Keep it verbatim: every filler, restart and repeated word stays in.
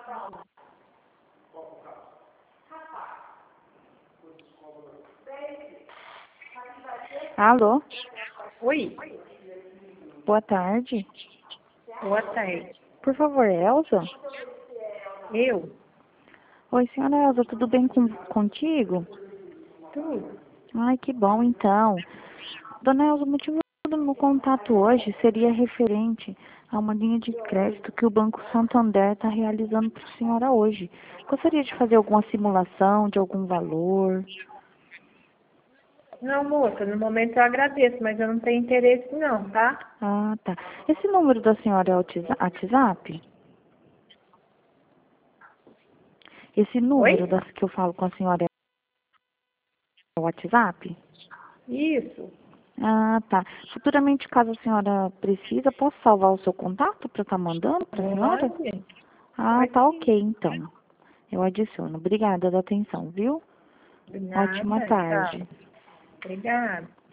Alô? Oi, Boa tarde. boa tarde. Por favor, Elza? Eu? Oi, senhora Elza, tudo bem com, contigo? Tudo? Ai, que bom, então. Dona Elza, o motivo do meu contato hoje seria referente a uma linha de crédito que o Banco Santander está realizando para a senhora hoje. Gostaria de fazer alguma simulação de algum valor? Não, moça, no momento eu agradeço, mas eu não tenho interesse não, tá? Ah, tá. Esse número da senhora é o tiza- WhatsApp? Esse número Oi? das que eu falo com a senhora é o WhatsApp? Isso. Ah, tá. Futuramente, caso a senhora precisa, posso salvar o seu contato para estar mandando para a senhora? Pode? Ah, Pode tá sim. ok, então. Eu adiciono. Obrigada da atenção, viu? De Ótima nada, tarde. tchau. Obrigada.